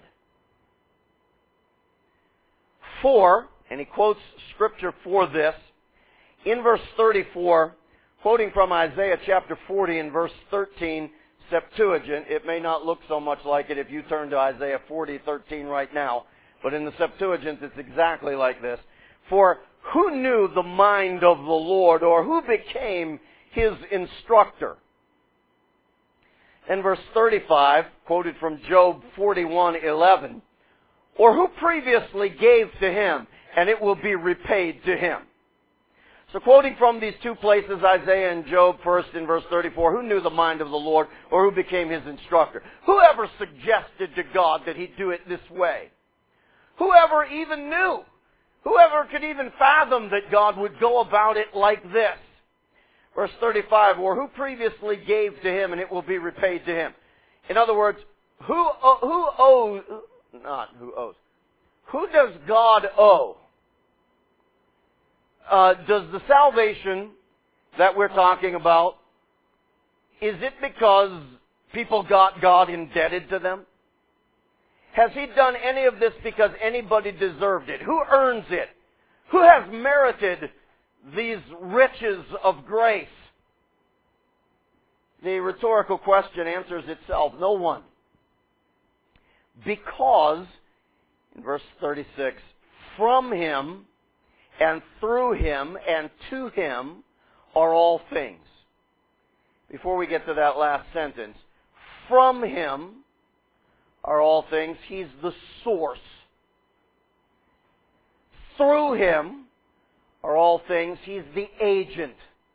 For, and he quotes Scripture for this, in verse thirty-four, quoting from Isaiah chapter forty and verse thirteen, Septuagint. It may not look so much like it if you turn to Isaiah forty, thirteen right now. But in the Septuagint, it's exactly like this. For who knew the mind of the Lord, or who became his instructor? In verse thirty-five, quoted from Job forty-one, eleven, or who previously gave to him, and it will be repaid to him. So quoting from these two places, Isaiah and Job, first in verse thirty-four, who knew the mind of the Lord, or who became his instructor? Whoever suggested to God that he'd do it this way? Whoever even knew? Whoever could even fathom that God would go about it like this? Verse thirty-five, or who previously gave to him, and it will be repaid to him. In other words, who, who owes, not who owes, who does God owe? Uh, does the salvation that we're talking about, is it because people got God indebted to them? Has he done any of this because anybody deserved it? Who earns it? Who has merited these riches of grace? The rhetorical question answers itself. No one. Because, in verse thirty-six, from him and through him and to him are all things. Before we get to that last sentence, from him are all things. He's the source. Through him are all things. He's the agent.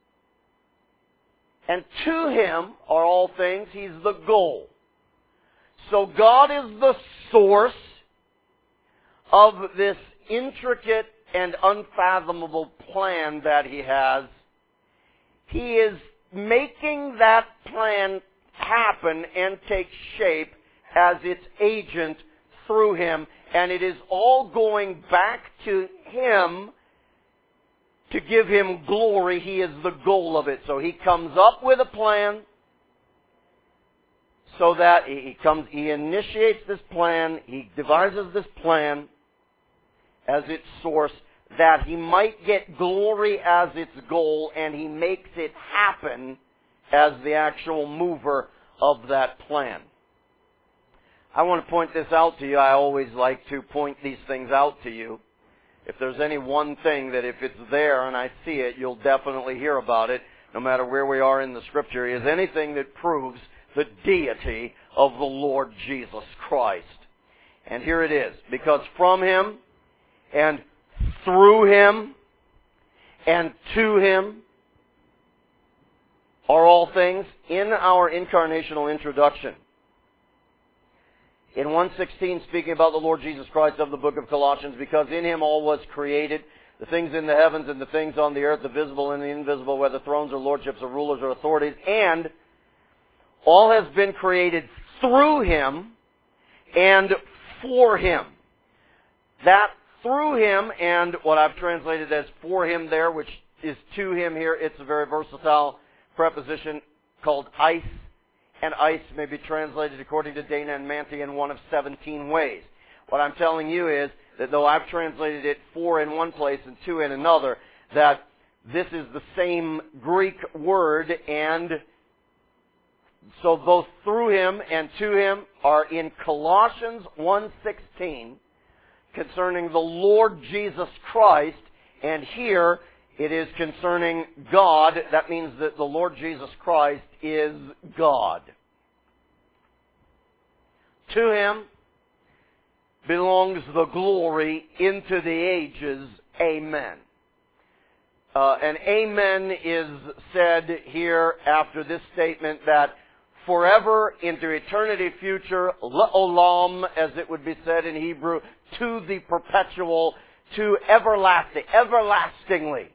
And to him are all things. He's the goal. So God is the source of this intricate and unfathomable plan that he has. He is making that plan happen and take shape as its agent through him, and it is all going back to him to give him glory. He is the goal of it. So he comes up with a plan so that he comes, he initiates this plan, he devises this plan as its source, that he might get glory as its goal, and he makes it happen as the actual mover of that plan. I want to point this out to you. I always like to point these things out to you. If there's any one thing that if it's there and I see it, you'll definitely hear about it, no matter where we are in the Scripture, is anything that proves the deity of the Lord Jesus Christ. And here it is. Because from him and through him and to him are all things. In our incarnational introduction, in one sixteen, speaking about the Lord Jesus Christ of the book of Colossians, because in him all was created, the things in the heavens and the things on the earth, the visible and the invisible, whether thrones or lordships or rulers or authorities, and all has been created through him and for him. That through him, and what I've translated as for him there, which is to him here, it's a very versatile preposition called ice. And ice may be translated, according to Dana and Manti, in one of seventeen ways. What I'm telling you is that though I've translated it for in one place and to in another, that this is the same Greek word, and so both through him and to him are in Colossians one sixteen, concerning the Lord Jesus Christ, and here it is concerning God. That means that the Lord Jesus Christ is God. To Him belongs the glory into the ages. Amen. Uh, and amen is said here after this statement that forever into eternity future, le'olam, as it would be said in Hebrew, to the perpetual, to everlasting, everlastingly.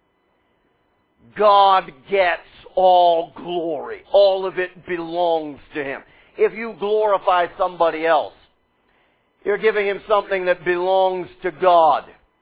God gets all glory. All of it belongs to Him. If you glorify somebody else, you're giving Him something that belongs to God.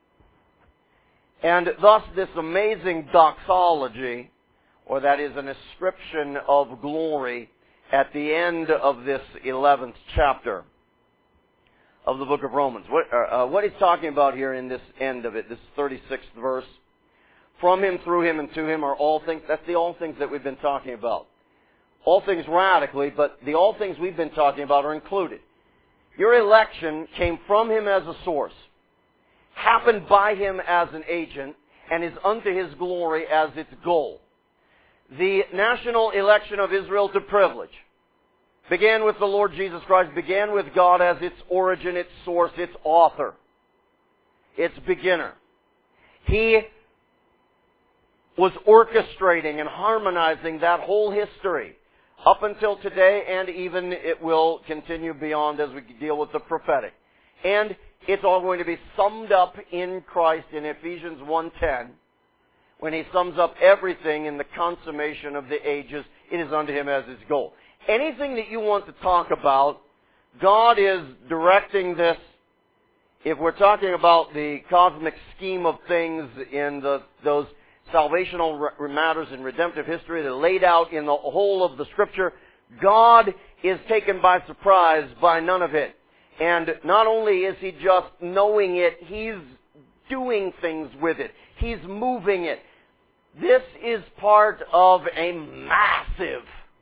And thus this amazing doxology, or that is an ascription of glory, at the end of this eleventh chapter of the book of Romans. What, uh, what he's talking about here in this end of it, this thirty-sixth verse, from Him, through Him, and to Him are all things. That's the all things that we've been talking about. All things radically, but the all things we've been talking about are included. Your election came from Him as a source, happened by Him as an agent, and is unto His glory as its goal. The national election of Israel to privilege began with the Lord Jesus Christ, began with God as its origin, its source, its author, its beginner. He was orchestrating and harmonizing that whole history up until today, and even it will continue beyond as we deal with the prophetic. And it's all going to be summed up in Christ in Ephesians one ten, when He sums up everything in the consummation of the ages. It is unto Him as His goal. Anything that you want to talk about, God is directing this. If we're talking about the cosmic scheme of things in the, those salvational re- matters in redemptive history that are laid out in the whole of the Scripture, God is taken by surprise by none of it. And not only is He just knowing it, He's doing things with it. He's moving it. This is part of a massive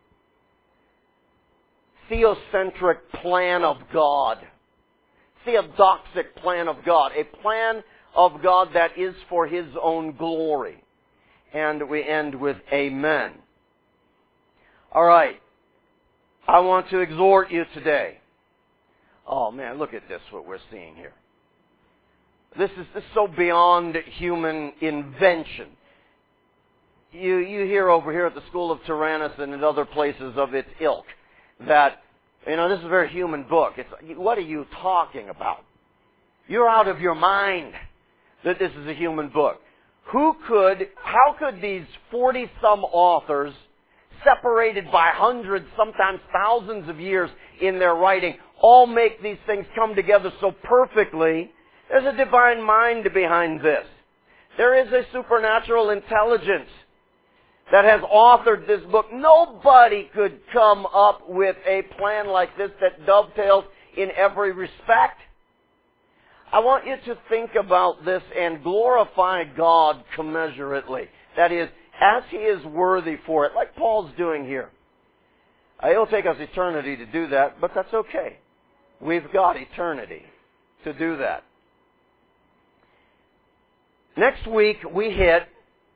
theocentric plan of God. Theodoxic plan of God. A plan of God that is for His own glory. And we end with amen. All right. I want to exhort you today. Oh man, look at this, what we're seeing here. This is, this is so beyond human invention. You, you hear over here at the School of Tyrannus and in other places of its ilk that, you know, this is a very human book. It's, what are you talking about? You're out of your mind that this is a human book. Who could, how could these forty-some authors, separated by hundreds, sometimes thousands of years in their writing, all make these things come together so perfectly? There's a divine mind behind this. There is a supernatural intelligence that has authored this book. Nobody could come up with a plan like this that dovetails in every respect. I want you to think about this and glorify God commensurately. That is, as He is worthy for it, like Paul's doing here. It'll take us eternity to do that, but that's okay. We've got eternity to do that. Next week, we hit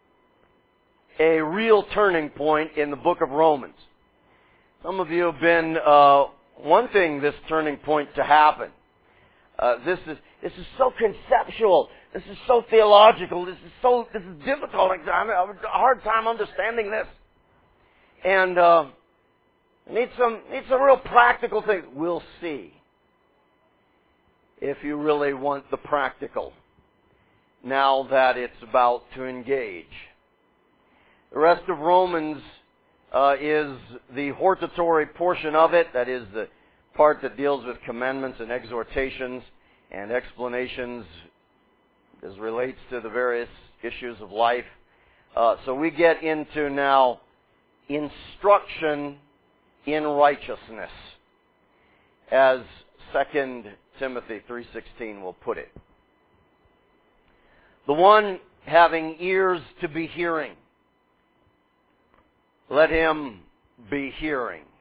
a real turning point in the book of Romans. Some of you have been uh, wanting this turning point to happen. Uh, this is this is so conceptual. This is so theological. This is so this is difficult. I have a hard time understanding this. And uh, need some need some real practical things. We'll see if you really want the practical now that it's about to engage. The rest of Romans uh, is the hortatory portion of it. That is the part that deals with commandments and exhortations and explanations as relates to the various issues of life. Uh, so we get into now instruction in righteousness, as Second Timothy three sixteen will put it. The one having ears to be hearing, let him be hearing.